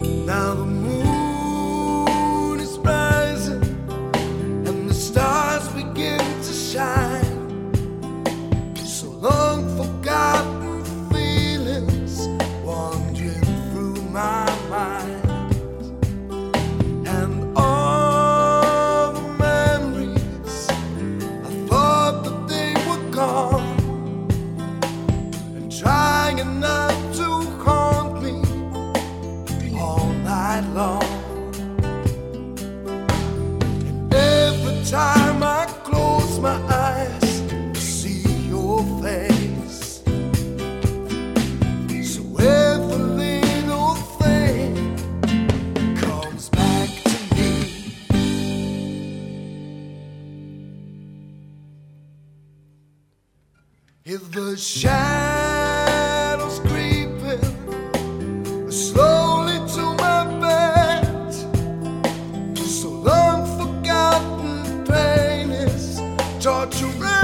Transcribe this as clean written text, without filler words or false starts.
Now the moon is rising and the stars begin to shine. So long forgotten feelings wandering through my mind, and all the memories I thought that they were gone, and trying not to haunt me all night long. And every time I close my eyes to see your face, so every little thing comes back to me. If the shadows creeping slowly to my bed, so long forgotten pain is torturing